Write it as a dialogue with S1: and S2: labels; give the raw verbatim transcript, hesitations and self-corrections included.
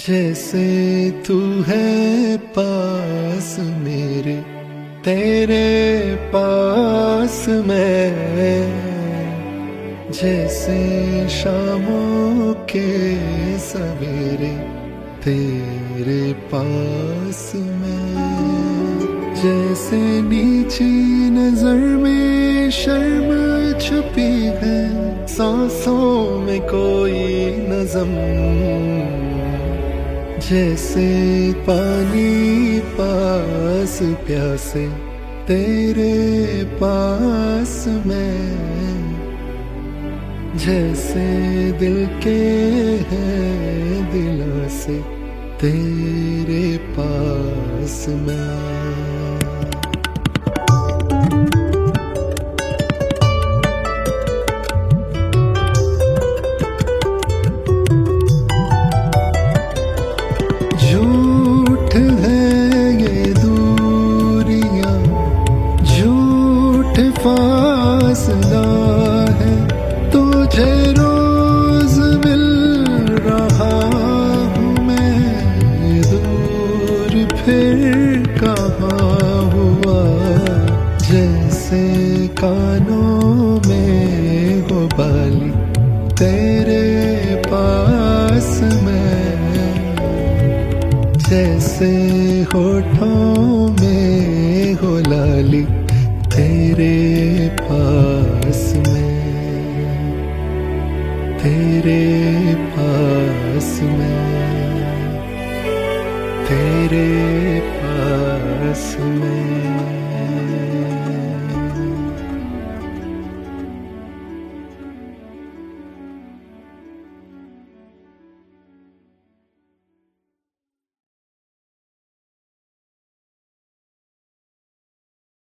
S1: जैसे तू है पास मेरे, तेरे पास मैं, जैसे शामों के सवेरे तेरे पास मैं, जैसे नीची नजर में शर्म छुपी है, सांसों में कोई नज़म, जैसे पानी पास प्यासे तेरे पास मैं, जैसे दिल के हैं दिलों से तेरे पास मैं। झूठ है ये दूरियां, झूठ फासला है, तुझे रोज मिल रहा हूँ मैं, दूर फिर कहाँ हुआ, जैसे कानों में हो बाली तेरे पास मैं, जैसे होठों में हो लाली तेरे पास मैं, तेरे पास मैं, तेरे पास मैं।